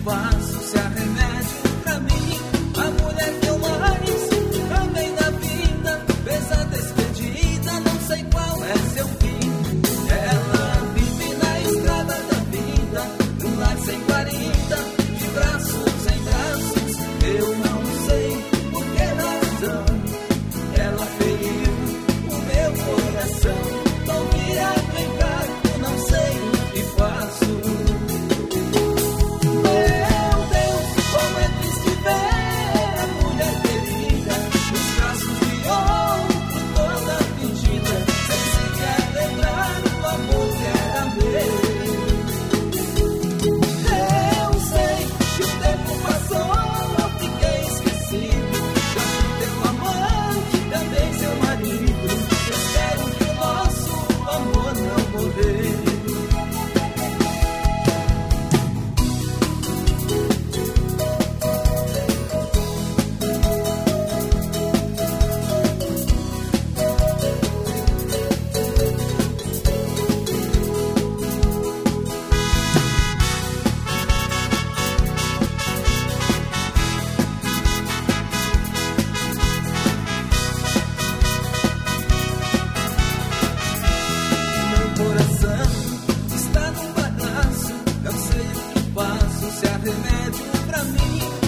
faço, se há remédio pra mim. A mulher que eu mais amei na vida, pesa despedida, não sei qual é seu fim. Ela vive na estrada da vida, num lar sem guarida, de braços em braços, eu não sei por que razão. Ela feriu o meu coração, não via brincar, eu não sei o que faço. Meu Deus, como é triste ver a mulher querida nos braços de outro, toda fingida, sem sequer lembrar o amor que era meu. Eu sei que o tempo passou, eu fiquei esquecido. Já fui teu amante, também seu marido. Espero que o nosso amor não morrer. Meu coração está num bagaço, não sei o que faço, se há remédio pra mim.